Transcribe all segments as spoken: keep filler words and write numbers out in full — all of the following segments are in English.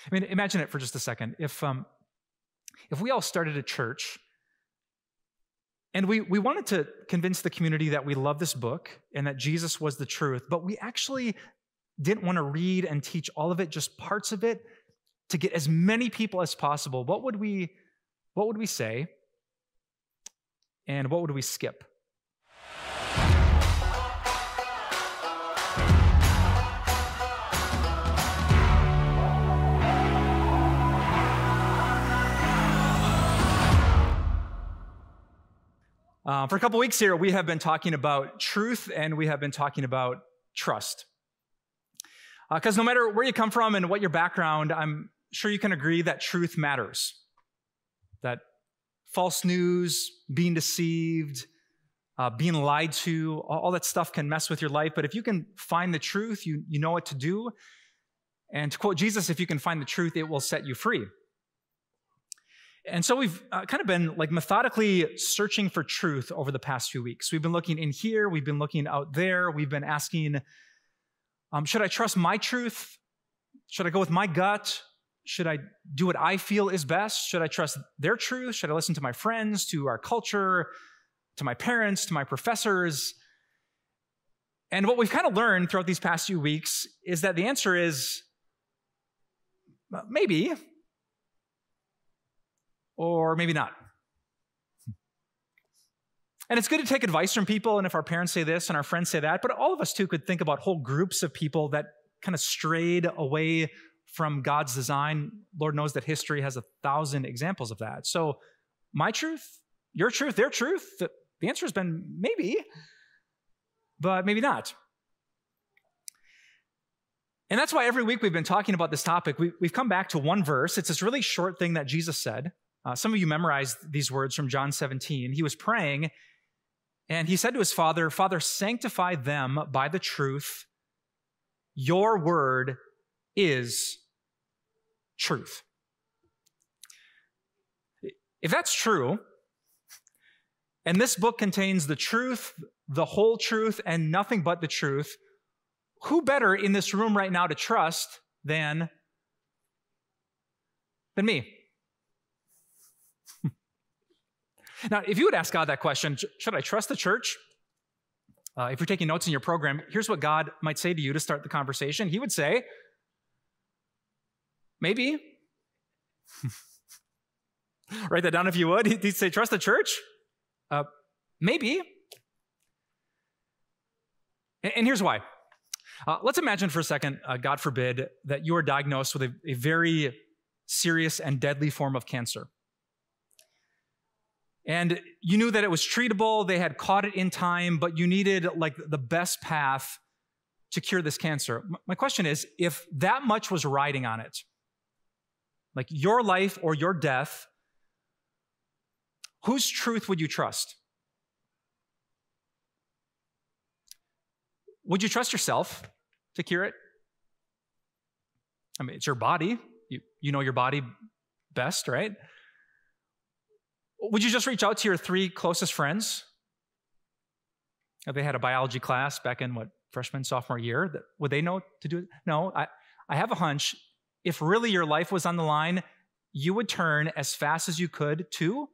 I mean, imagine it for just a second. If um, if we all started a church and we, we wanted to convince the community that we love this book and that Jesus was the truth, but we actually didn't want to read and teach all of it, just parts of it, to get as many people as possible, what would we, what would we say? And what would we skip? Uh, for a couple weeks here, we have been talking about truth and we have been talking about trust. Because uh, no matter where you come from and what your background, I'm sure you can agree that truth matters. That false news, being deceived, uh, being lied to, all, all that stuff can mess with your life. But if you can find the truth, you, you know what to do. And to quote Jesus, if you can find the truth, it will set you free. And so we've uh, kind of been like methodically searching for truth over the past few weeks. We've been looking in here, we've been looking out there, we've been asking, um, should I trust my truth? Should I go with my gut? Should I do what I feel is best? Should I trust their truth? Should I listen to my friends, to our culture, to my parents, to my professors? And what we've kind of learned throughout these past few weeks is that the answer is uh, maybe, or maybe not. And it's good to take advice from people, and if our parents say this and our friends say that, but all of us too could think about whole groups of people that kind of strayed away from God's design. Lord knows that history has a thousand examples of that. So my truth, your truth, their truth, the, the answer has been maybe, but maybe not. And that's why every week we've been talking about this topic. We, we've come back to one verse. It's this really short thing that Jesus said. Uh, some of you memorized these words from John seventeen. He was praying, and he said to his Father, Father, sanctify them by the truth. Your word is truth. If that's true, and this book contains the truth, the whole truth, and nothing but the truth, who better in this room right now to trust than, than me? Now, if you would ask God that question, should I trust the church? Uh, if you're taking notes in your program, here's what God might say to you to start the conversation. He would say, maybe. Write that down if you would. He'd say, trust the church? Uh, maybe. And, and here's why. Uh, let's imagine for a second, uh, God forbid, that you are diagnosed with a, a very serious and deadly form of cancer. And you knew that it was treatable, they had caught it in time, but you needed like the best path to cure this cancer. My question is, if that much was riding on it, like your life or your death, whose truth would you trust? Would you trust yourself to cure it? I mean, it's your body. You, you know your body best, right? Would you just reach out to your three closest friends? If they had a biology class back in, what, freshman, sophomore year, that, would they know to do it? No, I, I have a hunch. If really your life was on the line, you would turn as fast as you could to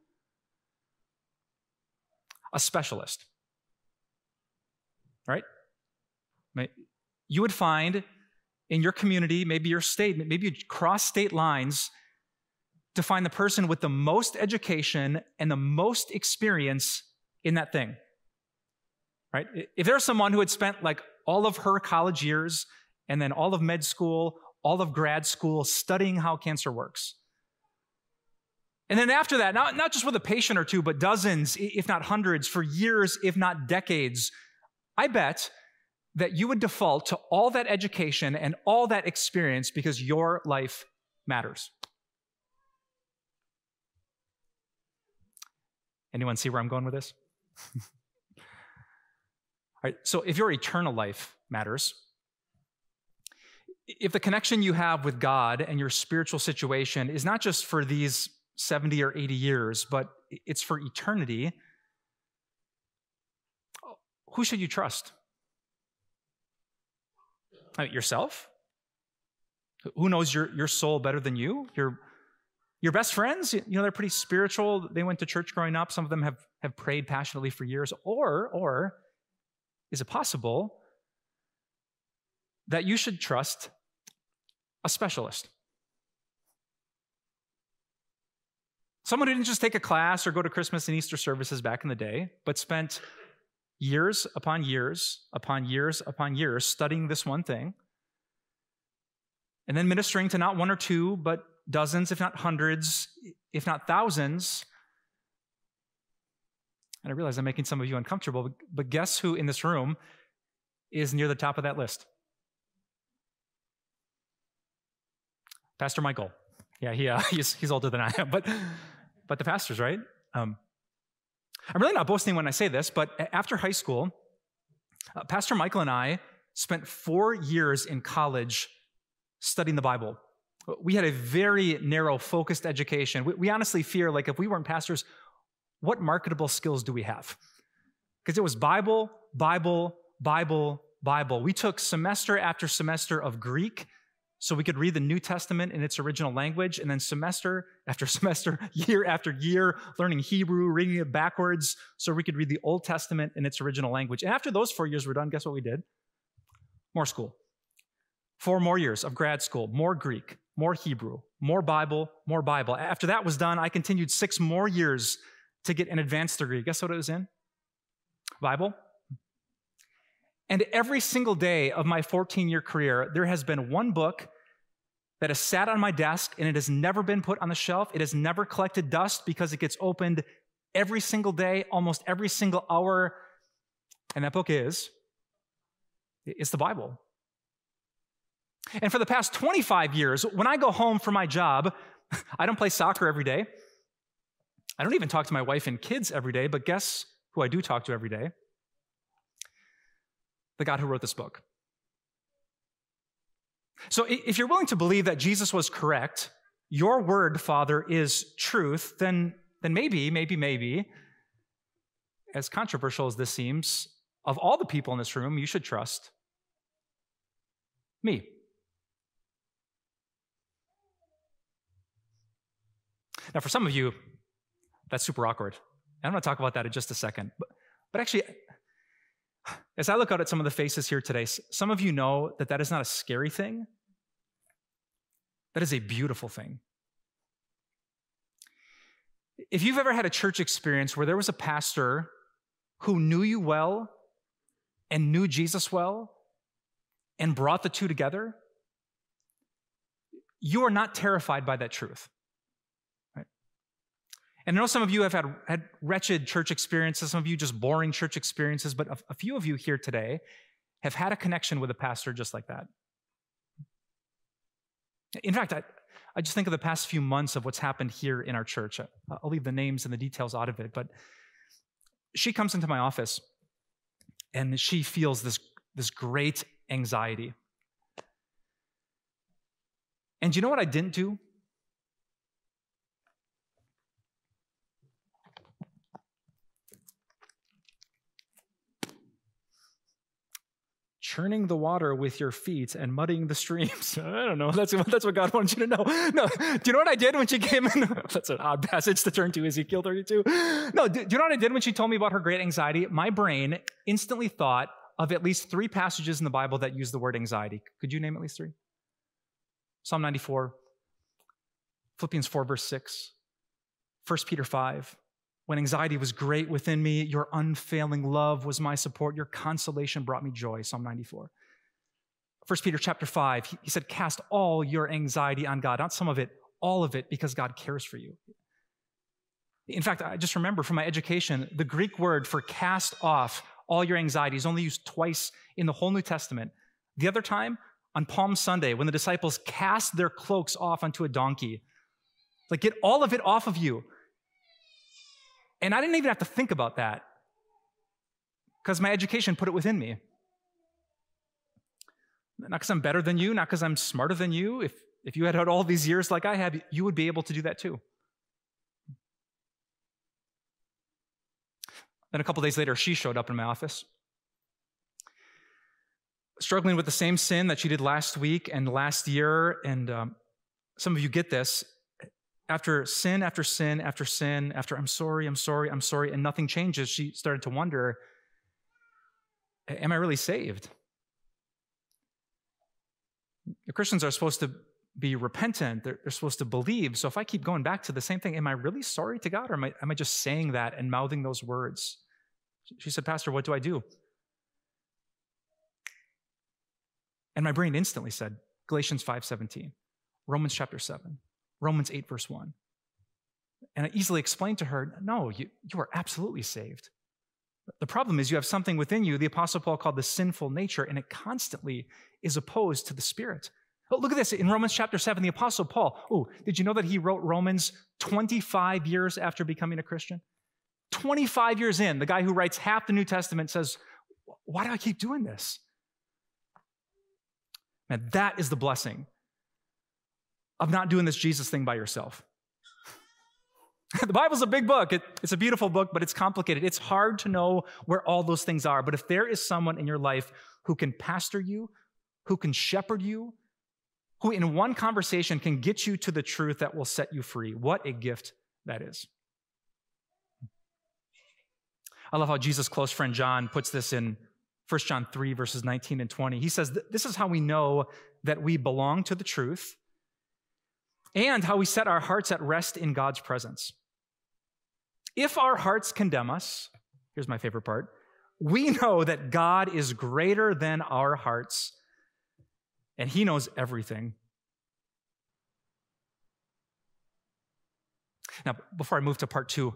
a specialist, right? You would find in your community, maybe your state, maybe you'd cross state lines to find the person with the most education and the most experience in that thing, right? If there's someone who had spent like all of her college years and then all of med school, all of grad school studying how cancer works. And then after that, not, not just with a patient or two, but dozens, if not hundreds, for years, if not decades, I bet that you would default to all that education and all that experience because your life matters. Anyone see where I'm going with this? All right, so if your eternal life matters, if the connection you have with God and your spiritual situation is not just for these seventy or eighty years, but it's for eternity, who should you trust? Yourself? Who knows your, your soul better than you? Your, your best friends, you know, they're pretty spiritual. They went to church growing up. Some of them have, have prayed passionately for years. Or, or is it possible that you should trust a specialist? Someone who didn't just take a class or go to Christmas and Easter services back in the day, but spent years upon years upon years upon years studying this one thing, and then ministering to not one or two, but dozens, if not hundreds, if not thousands. And I realize I'm making some of you uncomfortable, but guess who in this room is near the top of that list? Pastor Michael. Yeah, he, uh, he's, he's older than I am, but, but the pastors, right? Um, I'm really not boasting when I say this, but after high school, uh, Pastor Michael and I spent four years in college studying the Bible. We had a very narrow, focused education. We, we honestly fear, like, if we weren't pastors, what marketable skills do we have? Because it was Bible, Bible, Bible, Bible. We took semester after semester of Greek so we could read the New Testament in its original language, and then semester after semester, year after year, learning Hebrew, reading it backwards so we could read the Old Testament in its original language. And after those four years were done, guess what we did? More school. Four more years of grad school, more Greek, more Hebrew, more Bible, more Bible. After that was done, I continued six more years to get an advanced degree. Guess what it was in? Bible. And every single day of my fourteen-year career, there has been one book that has sat on my desk and it has never been put on the shelf. It has never collected dust because it gets opened every single day, almost every single hour. And that book is, it's the Bible. And for the past twenty-five years, when I go home from my job, I don't play soccer every day. I don't even talk to my wife and kids every day, but guess who I do talk to every day? The God who wrote this book. So if you're willing to believe that Jesus was correct, your word, Father, is truth, then, then maybe, maybe, maybe, as controversial as this seems, of all the people in this room, you should trust me. Now, for some of you, that's super awkward. And I'm going to talk about that in just a second. But, but actually, as I look out at some of the faces here today, some of you know that that is not a scary thing. That is a beautiful thing. If you've ever had a church experience where there was a pastor who knew you well and knew Jesus well and brought the two together, you are not terrified by that truth. And I know some of you have had, had wretched church experiences, some of you just boring church experiences, but a, a few of you here today have had a connection with a pastor just like that. In fact, I, I just think of the past few months of what's happened here in our church. I'll leave the names and the details out of it, but she comes into my office and she feels this, this great anxiety. And do you know what I didn't do? Churning the water with your feet and muddying the streams. I don't know. That's, that's what God wants you to know. No. Do you know what I did when she came in? That's an odd passage to turn to, Ezekiel thirty-two. No, do, do you know what I did when she told me about her great anxiety? My brain instantly thought of at least three passages in the Bible that use the word anxiety. Could you name at least three? Psalm ninety-four, Philippians four, verse six, First Peter five. When anxiety was great within me, your unfailing love was my support. Your consolation brought me joy, Psalm ninety-four. First Peter chapter five, he said, cast all your anxiety on God. Not some of it, all of it, because God cares for you. In fact, I just remember from my education, the Greek word for cast off all your anxiety is only used twice in the whole New Testament. The other time, on Palm Sunday, when the disciples cast their cloaks off onto a donkey. Like, get all of it off of you. And I didn't even have to think about that because my education put it within me. Not because I'm better than you, not because I'm smarter than you. If, if you had had all these years like I have, you would be able to do that too. Then a couple days later, she showed up in my office. struggling with the same sin that she did last week and last year, and um, some of you get this, after sin after sin after sin, after I'm sorry, I'm sorry, I'm sorry, and nothing changes, she started to wonder, am I really saved? Christians are supposed to be repentant. They're, they're supposed to believe. So if I keep going back to the same thing, am I really sorry to God, or am I, am I just saying that and mouthing those words? She said, Pastor, what do I do? And my brain instantly said, Galatians five seventeen, Romans chapter seven, Romans eight verse one. And I easily explained to her, no, you, you are absolutely saved. The problem is you have something within you, the Apostle Paul called the sinful nature, and it constantly is opposed to the Spirit. Oh, look at this. In Romans chapter seven, the Apostle Paul, oh, did you know that he wrote Romans twenty-five years after becoming a Christian? twenty-five years in, the guy who writes half the New Testament says, why do I keep doing this? Man, that is the blessing of not doing this Jesus thing by yourself. The Bible's a big book. It, it's a beautiful book, but it's complicated. It's hard to know where all those things are. But if there is someone in your life who can pastor you, who can shepherd you, who in one conversation can get you to the truth that will set you free, what a gift that is. I love how Jesus' close friend John puts this in First John three, verses nineteen and twenty. He says, this is how we know that we belong to the truth and how we set our hearts at rest in God's presence. If our hearts condemn us, here's my favorite part, we know that God is greater than our hearts and he knows everything. Now, before I move to part two,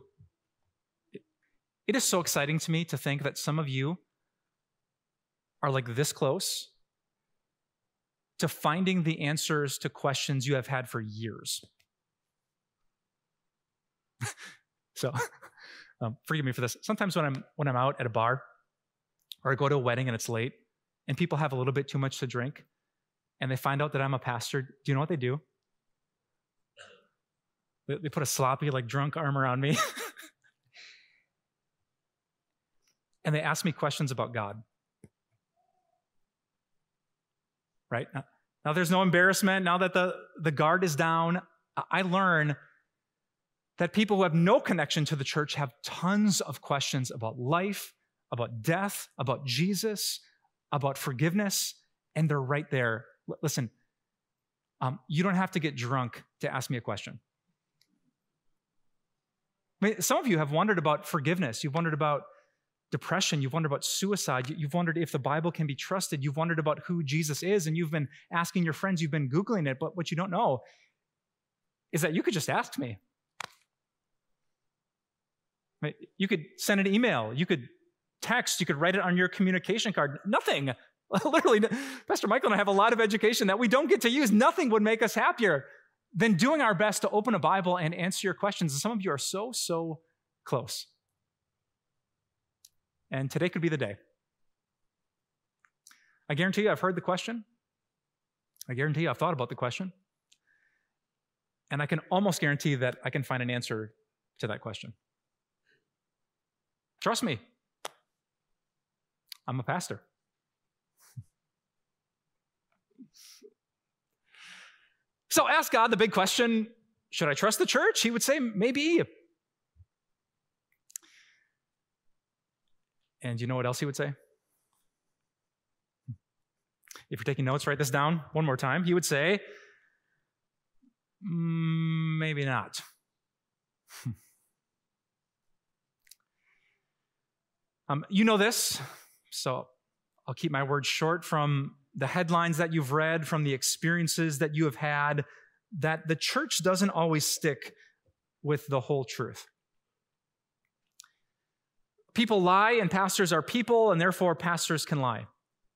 it is so exciting to me to think that some of you are like this close to finding the answers to questions you have had for years. So, um, forgive me for this. Sometimes when I'm when I'm out at a bar or I go to a wedding and it's late and people have a little bit too much to drink and they find out that I'm a pastor, do you know what they do? They, they put a sloppy, like drunk arm around me and they ask me questions about God. Right? Now, now there's no embarrassment. Now that the, the guard is down, I learn that people who have no connection to the church have tons of questions about life, about death, about Jesus, about forgiveness, and they're right there. L- listen, um, you don't have to get drunk to ask me a question. I mean, some of you have wondered about forgiveness. You've wondered about depression. You've wondered about suicide. You've wondered if the Bible can be trusted. You've wondered about who Jesus is, and you've been asking your friends. You've been Googling it, but what you don't know is that you could just ask me. You could send an email. You could text. You could write it on your communication card. Nothing. Literally, Pastor Michael and I have a lot of education that we don't get to use. Nothing would make us happier than doing our best to open a Bible and answer your questions. And some of you are so, so close. And today could be the day. I guarantee you I've heard the question. I guarantee you I've thought about the question. And I can almost guarantee that I can find an answer to that question. Trust me. I'm a pastor. So ask God the big question, should I trust the church? He would say, maybe. And you know what else he would say? If you're taking notes, write this down one more time. He would say, mm, maybe not. um, you know this, so I'll keep my words short. From the headlines that you've read, from the experiences that you have had, that the church doesn't always stick with the whole truth. People lie, and pastors are people, and therefore pastors can lie.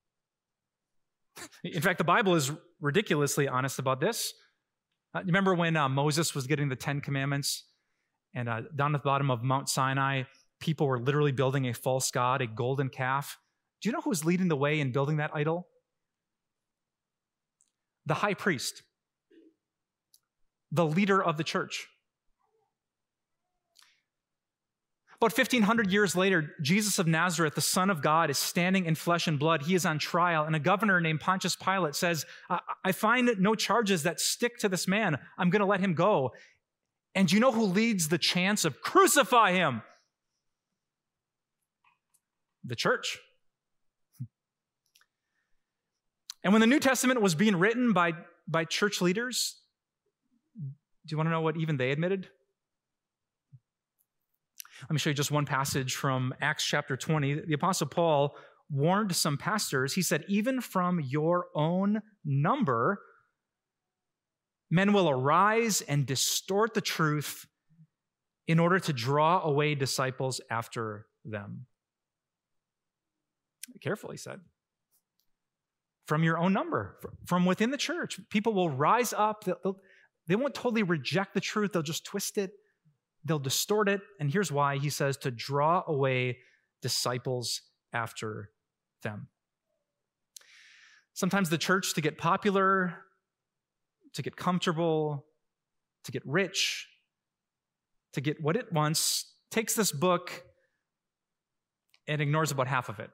In fact, the Bible is ridiculously honest about this. Uh, you remember when uh, Moses was getting the Ten Commandments, and uh, down at the bottom of Mount Sinai, people were literally building a false god, a golden calf. Do you know who was leading the way in building that idol? The high priest, the leader of the church. About fifteen hundred years later, Jesus of Nazareth, the Son of God, is standing in flesh and blood. He is on trial, and a governor named Pontius Pilate says, I, I find no charges that stick to this man. I'm going to let him go. And do you know who leads the chants of crucify him? The church. And when the New Testament was being written by, by church leaders, do you want to know what even they admitted? Let me show you just one passage from Acts chapter twenty. The Apostle Paul warned some pastors. He said, even from your own number, men will arise and distort the truth in order to draw away disciples after them. Careful, he said. From your own number, from within the church, people will rise up. They'll, they'll, they won't totally reject the truth. They'll just twist it. They'll distort it. And here's why. He says to draw away disciples after them. Sometimes the church, to get popular, to get comfortable, to get rich, to get what it wants, takes this book and ignores about half of it.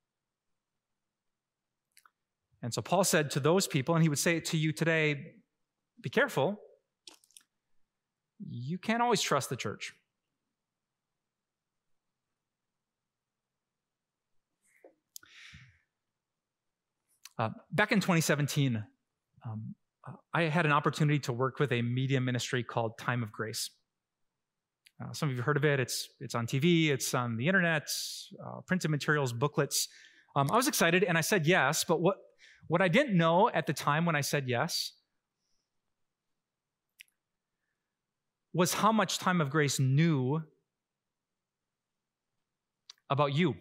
And so Paul said to those people, and he would say it to you today, be careful. You can't always trust the church. Uh, back in twenty seventeen, um, I had an opportunity to work with a media ministry called Time of Grace. Uh, some of you have heard of it. It's, it's on T V. It's on the internet, uh, printed materials, booklets. Um, I was excited, and I said yes, but what, what I didn't know at the time when I said yes was how much Time of Grace knew about you.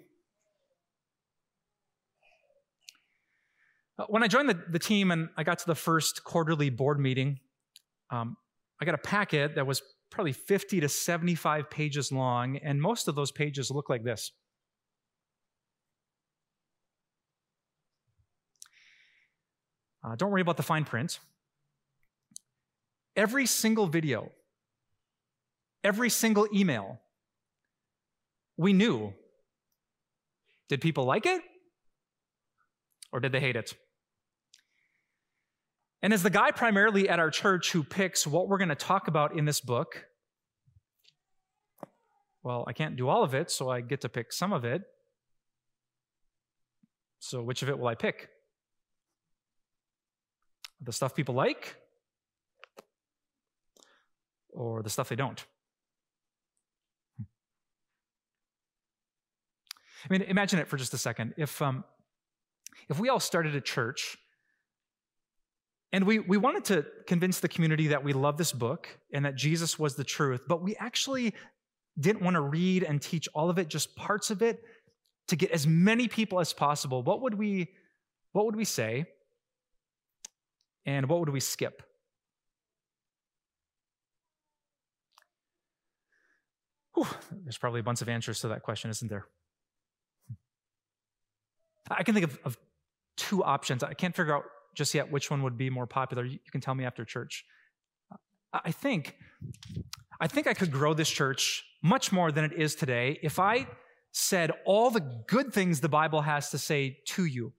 When I joined the, the team and I got to the first quarterly board meeting, um, I got a packet that was probably fifty to seventy-five pages long, and most of those pages look like this. Uh, don't worry about the fine print. Every single video, every single email, we knew. Did people like it? Or did they hate it? And as the guy primarily at our church who picks what we're going to talk about in this book, well, I can't do all of it, so I get to pick some of it. So which of it will I pick? The stuff people like, or the stuff they don't? I mean, imagine it for just a second. If um, if we all started a church and we, we wanted to convince the community that we love this book and that Jesus was the truth, but we actually didn't want to read and teach all of it, just parts of it, to get as many people as possible, what would we, what would we say? And what would we skip? Whew, there's probably a bunch of answers to that question, isn't there? I can think of, of two options. I can't figure out just yet which one would be more popular. You, you can tell me after church. I think, I think I could grow this church much more than it is today if I said all the good things the Bible has to say to you.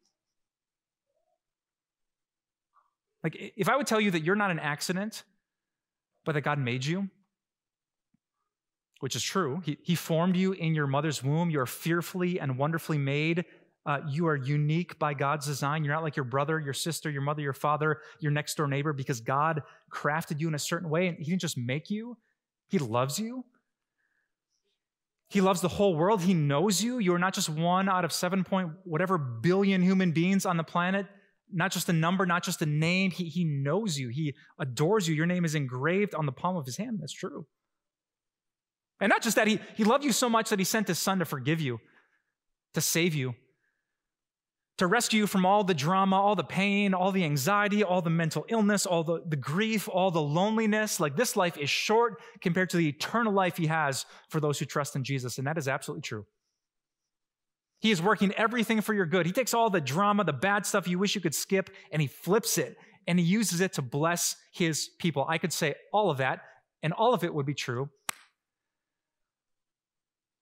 Like, if I would tell you that you're not an accident, but that God made you, which is true. He, he formed you in your mother's womb. You're fearfully and wonderfully made. Uh, you are unique by God's design. You're not like your brother, your sister, your mother, your father, your next door neighbor, because God crafted you in a certain way, and He didn't just make you. He loves you. He loves the whole world. He knows you. You're not just one out of seven point whatever billion human beings on the planet. Not just a number, not just a name. He, he knows you. He adores you. Your name is engraved on the palm of His hand. That's true. And not just that, he, he loved you so much that He sent His Son to forgive you, to save you, to rescue you from all the drama, all the pain, all the anxiety, all the mental illness, all the, the grief, all the loneliness. Like, this life is short compared to the eternal life He has for those who trust in Jesus. And that is absolutely true. He is working everything for your good. He takes all the drama, the bad stuff you wish you could skip, and He flips it, and He uses it to bless His people. I could say all of that, and all of it would be true.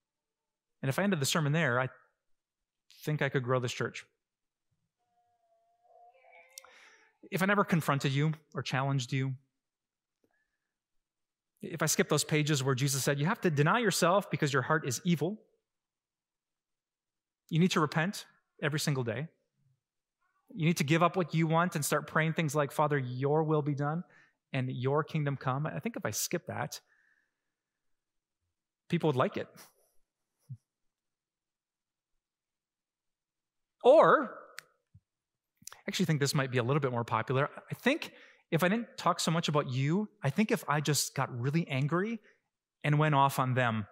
And if I ended the sermon there, I think I could grow this church. If I never confronted you or challenged you, if I skipped those pages where Jesus said, you have to deny yourself because your heart is evil, you need to repent every single day. You need to give up what you want and start praying things like, Father, your will be done and your kingdom come. I think if I skip that, people would like it. Or, I actually think this might be a little bit more popular. I think if I didn't talk so much about you, I think if I just got really angry and went off on them.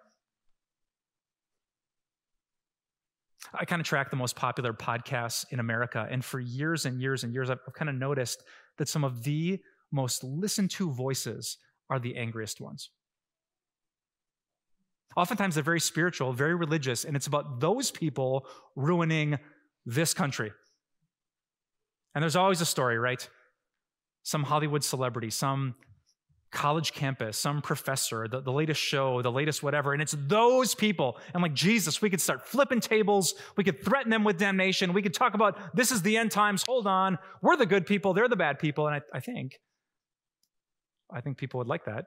I kind of track the most popular podcasts in America, and for years and years and years, I've, I've kind of noticed that some of the most listened to voices are the angriest ones. Oftentimes, they're very spiritual, very religious, and it's about those people ruining this country. And there's always a story, right? Some Hollywood celebrity, some college campus, some professor, the, the latest show, the latest whatever, and it's those people. And like Jesus, we could start flipping tables, we could threaten them with damnation, we could talk about this is the end times, hold on, we're the good people, they're the bad people, and I, I think, I think people would like that.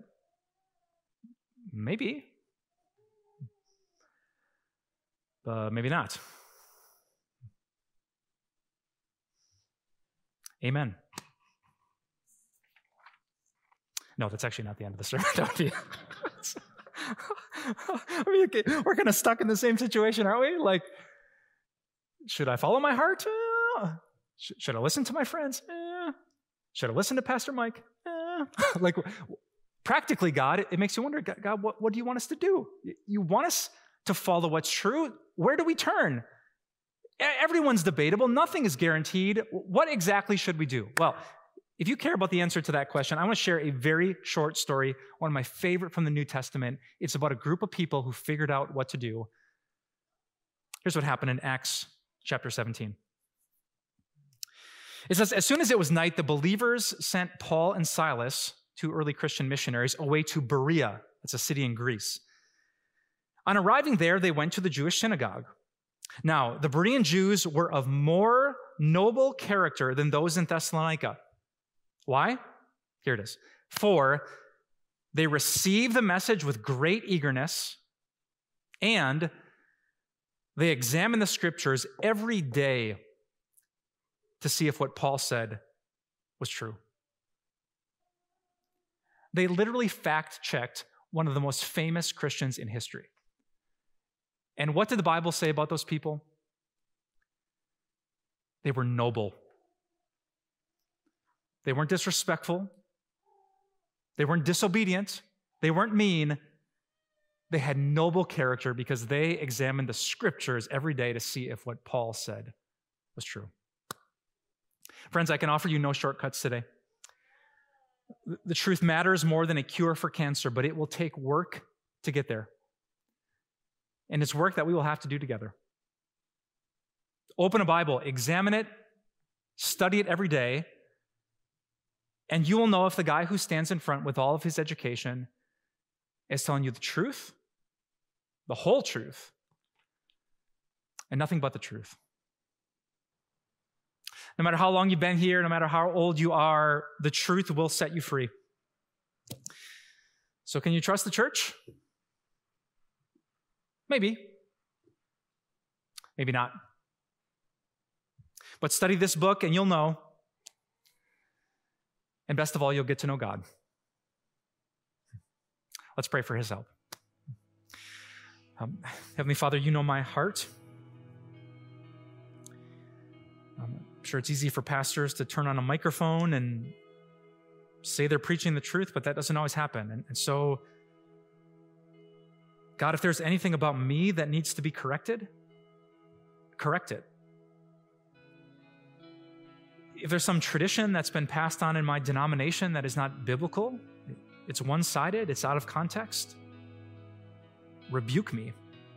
Maybe. But maybe not. Amen. No, that's actually not the end of the sermon. That would be. I mean, okay, we're kind of stuck in the same situation, aren't we? Like, should I follow my heart? Uh, sh- should I listen to my friends? Eh. Should I listen to Pastor Mike? Eh. Like, practically, God, it, it makes you wonder, God, what, what do you want us to do? You want us to follow what's true? Where do we turn? Everyone's debatable. Nothing is guaranteed. What exactly should we do? Well, if you care about the answer to that question, I want to share a very short story, one of my favorite from the New Testament. It's about a group of people who figured out what to do. Here's what happened in Acts chapter seventeen. It says, as soon as it was night, the believers sent Paul and Silas, two early Christian missionaries, away to Berea. That's a city in Greece. On arriving there, they went to the Jewish synagogue. Now, the Berean Jews were of more noble character than those in Thessalonica. Why? Here it is. For they received the message with great eagerness, and they examined the scriptures every day to see if what Paul said was true. They literally fact-checked one of the most famous Christians in history. And what did the Bible say about those people? They were noble. They weren't disrespectful. They weren't disobedient. They weren't mean. They had noble character because they examined the scriptures every day to see if what Paul said was true. Friends, I can offer you no shortcuts today. The truth matters more than a cure for cancer, but it will take work to get there. And it's work that we will have to do together. Open a Bible, examine it, study it every day, and you will know if the guy who stands in front with all of his education is telling you the truth, the whole truth, and nothing but the truth. No matter how long you've been here, no matter how old you are, the truth will set you free. So can you trust the church? Maybe. Maybe not. But study this book and you'll know. And best of all, you'll get to know God. Let's pray for his help. Um, Heavenly Father, you know my heart. Um, I'm sure it's easy for pastors to turn on a microphone and say they're preaching the truth, but that doesn't always happen. And, and so, God, if there's anything about me that needs to be corrected, correct it. If there's some tradition that's been passed on in my denomination that is not biblical, it's one-sided, it's out of context, rebuke me.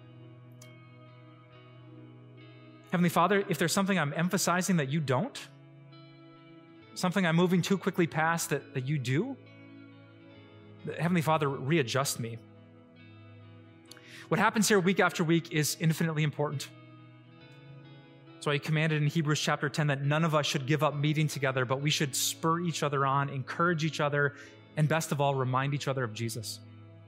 Heavenly Father, if there's something I'm emphasizing that you don't, something I'm moving too quickly past that, that you do, Heavenly Father, readjust me. What happens here week after week is infinitely important. That's why he commanded in Hebrews chapter ten that none of us should give up meeting together, but we should spur each other on, encourage each other, and best of all, remind each other of Jesus.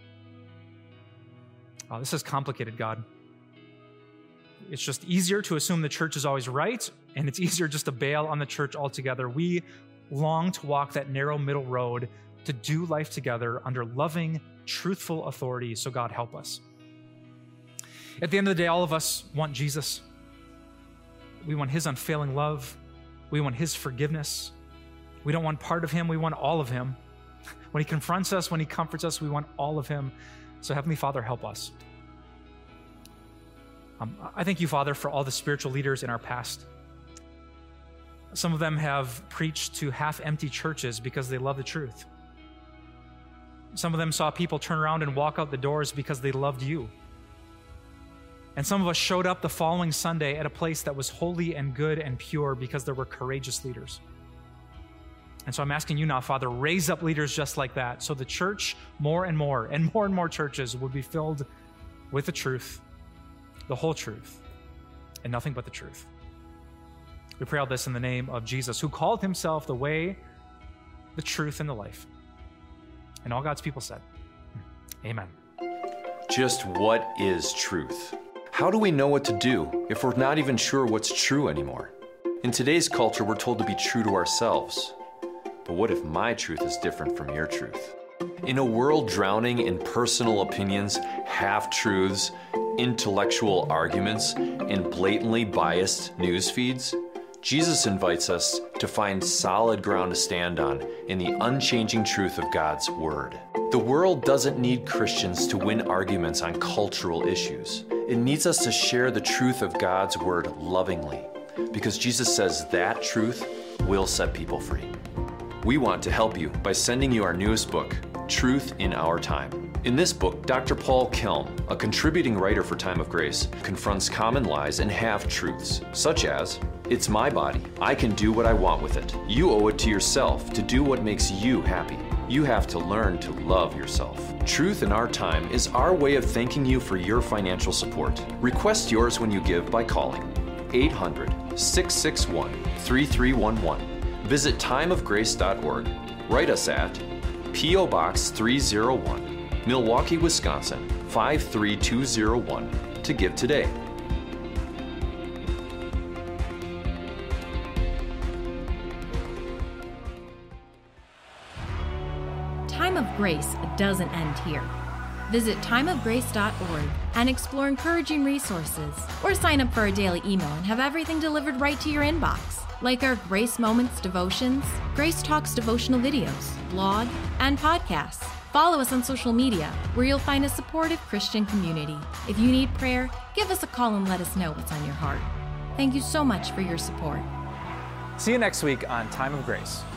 Oh, this is complicated, God. It's just easier to assume the church is always right, and it's easier just to bail on the church altogether. We long to walk that narrow middle road to do life together under loving, truthful authority, so God help us. At the end of the day, all of us want Jesus. We want his unfailing love. We want his forgiveness. We don't want part of him, we want all of him. When he confronts us, when he comforts us, we want all of him. So Heavenly Father, help us. Um, I thank you, Father, for all the spiritual leaders in our past. Some of them have preached to half-empty churches because they love the truth. Some of them saw people turn around and walk out the doors because they loved you. And some of us showed up the following Sunday at a place that was holy and good and pure because there were courageous leaders. And so I'm asking you now, Father, raise up leaders just like that so the church, more and more, and more and more churches will be filled with the truth, the whole truth, and nothing but the truth. We pray all this in the name of Jesus, who called himself the way, the truth, and the life. And all God's people said, amen. Just what is truth? How do we know what to do if we're not even sure what's true anymore? In today's culture, we're told to be true to ourselves. But what if my truth is different from your truth? In a world drowning in personal opinions, half-truths, intellectual arguments, and blatantly biased news feeds, Jesus invites us to find solid ground to stand on in the unchanging truth of God's Word. The world doesn't need Christians to win arguments on cultural issues. It needs us to share the truth of God's Word lovingly, because Jesus says that truth will set people free. We want to help you by sending you our newest book, Truth in Our Time. In this book, Doctor Paul Kelm, a contributing writer for Time of Grace, confronts common lies and half-truths, such as, it's my body, I can do what I want with it. You owe it to yourself to do what makes you happy. You have to learn to love yourself. Truth in Our Time is our way of thanking you for your financial support. Request yours when you give by calling eight hundred, six six one, three three one one. Visit time of grace dot org. Write us at P O Box three oh one, Milwaukee, Wisconsin five three two oh one to give today. Time of Grace doesn't end here. Visit time of grace dot org and explore encouraging resources, or sign up for a daily email and have everything delivered right to your inbox, like our Grace Moments devotions, Grace Talks devotional videos, blog, and podcasts. Follow us on social media, where you'll find a supportive Christian community. If you need prayer, give us a call and let us know what's on your heart. Thank you so much for your support. See you next week on Time of Grace.